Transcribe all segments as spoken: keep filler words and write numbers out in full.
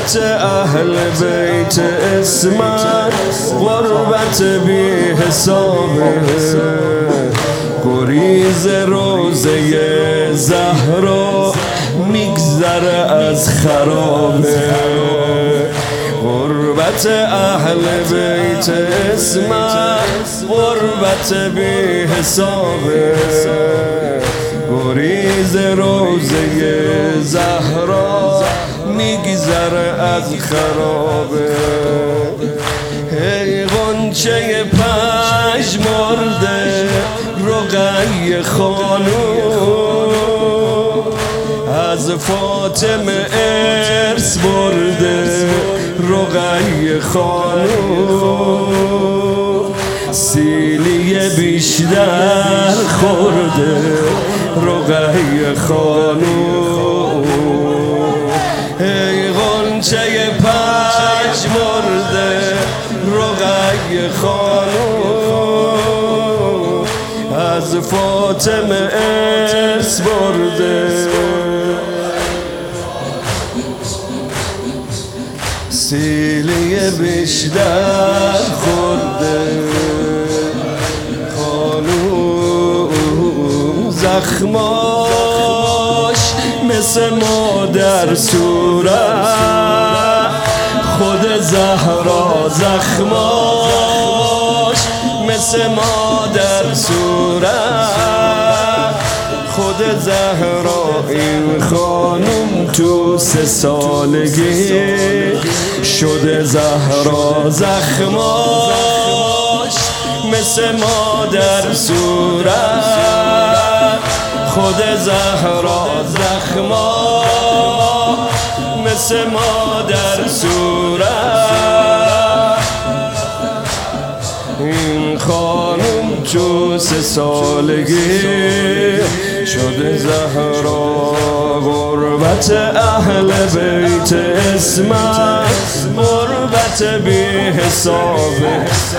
غربت اهل بیت اسمت غربت بی حسابه، گریز روزه زهرا میگذره از خرابه. غربت اهل بیت اسمت غربت بی حسابه، گریز روزه زهرا میگذره از خرابه. ای غنچه پژمرده رقیه خانوم، از فاطمه ارث برده رقیه خانوم، سیلی بیشتر خورده رقیه خانوم. ای غنچه پژمرده رقیه خانوم، از فاطمه ارث برده سیلی بیشتر خورده خانوم. زخماش مثل مادر صورت، خود زهرا زخماش مثل مادر صورت، خود زهرا این خانوم تو سه سالگی شده زهرا زخماش مثل مادر صورت، خود زهرا زخماش مثل مادر صورت. این خانوم تو سه سالگی شده زهرا. غربت اهل بیت اسمت غربت بی حسابه،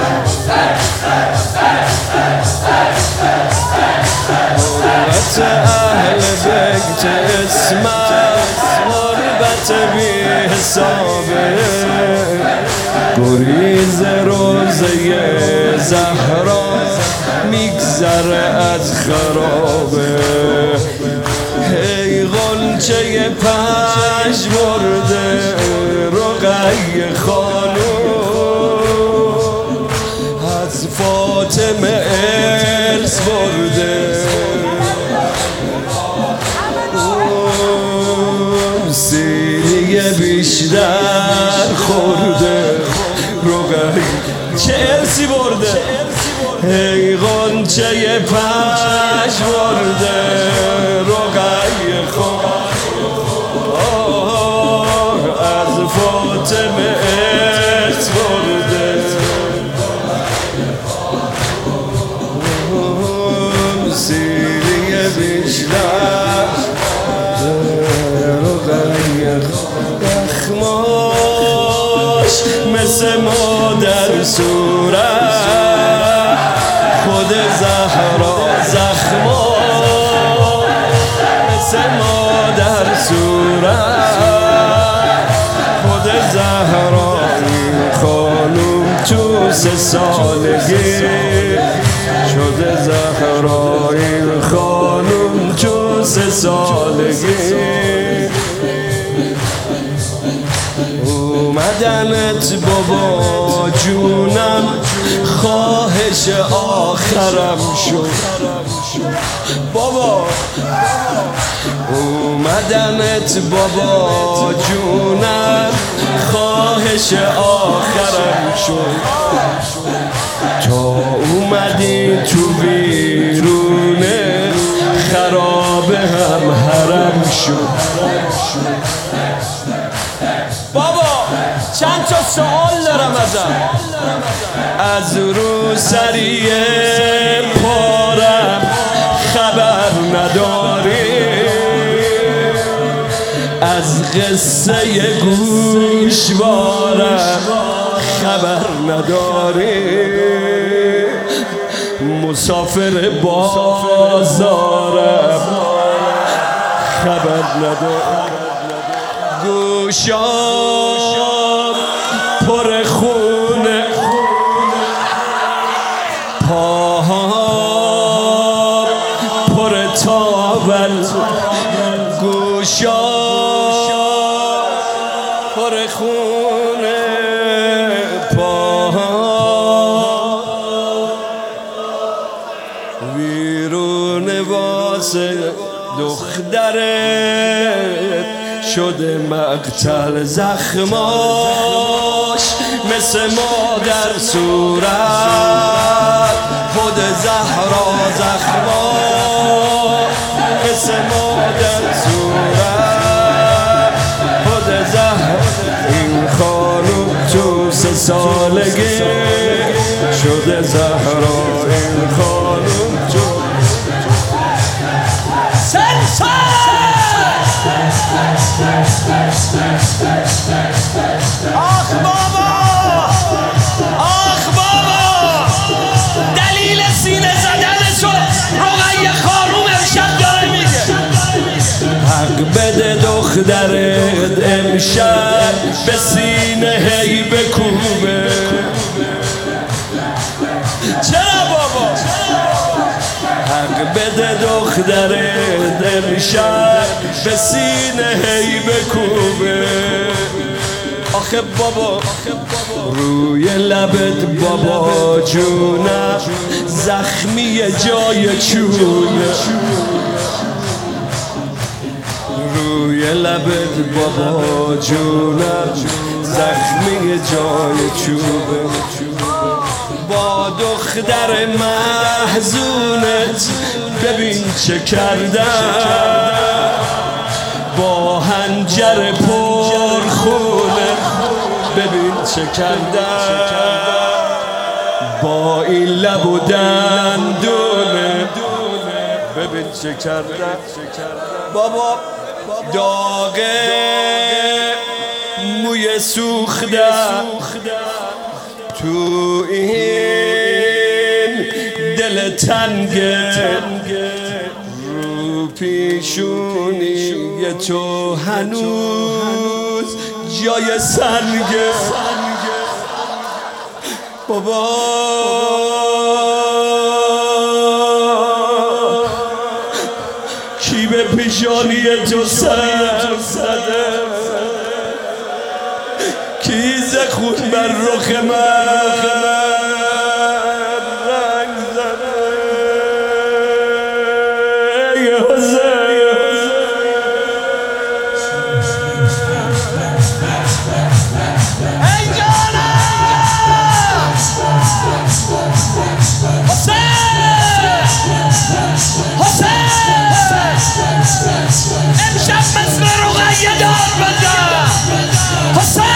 غربت اهل بیت اسمت غربت بی حسابه، گریز روزه زهرا میگذره از خرابه. ای غنچه پژمرده رقیه خانوم، از فاطمه ارث برده سیلی بیشتر خورده رقیه. چه ارثی برده؟ ای غنچه پژمرده رقیه خانوم، از فاطمه ارث برده سیلی بیشتر رقیه زخماش مثل مادر صورت، خود زهرا زخماش مثل مادر صورت، خود زهرا این خانوم تو سه سالگی شده زهرا. این خانوم تو سه سالگی اومدنت بابا جونم خواهش آخرم شد بابا، اومدنت بابا جونم خواهش آخرم شد، تا اومدی تو بیرونه خرابه هم حرم شد. بابا چند تا سوال دارم ازم، از رو سری پارم خبر نداری، از قصه گوشوارم خبر نداری، مسافر بازارم خبر نداری. گوشام پر خونه، پاهام پر تاول، گوشام پر خونه، پاهام ویرون واسه دخترت شده مقتل، زخماش مثل مادر صورت، خود زهرا زخما مثل مادر صورت، خود زهرا. این خانوم تو سه سالگی شده زهرا، این خانوم تو آخ بابا، آخ بابا، دلیل سینه زدنشو رقیه خانوم امشب داره میگه. حق بده دخترت امشب به سینه هی بکوبه. چرا بابا؟ حق بده دخترت امشب به سینه هی بکوبه. آخه بابا روی لبت بابا جونم زخمی جای چونه، روی لبت بابا جونم زخمی جای چوبه. با دختر محزونت ببین چه کردن، با هنجر پرخونه ببین چه کردن، با این لب و دندونه ببین چه کردن. بابا داغ موی سوخته تو این دل تنگه، رو پیشونی تو هنوز جای سنگه. بابا کی به پیشانی تو سر زده، کی زخون بر رخ من رنگ زده. ای حسین ای جانم حسین، حسین امشب مثل رقیه دار بزن. حسین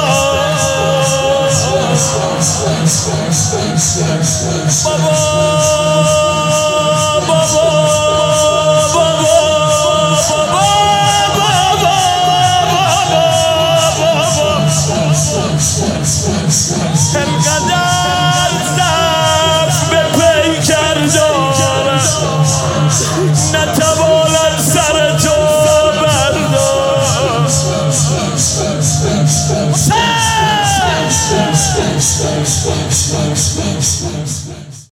بابا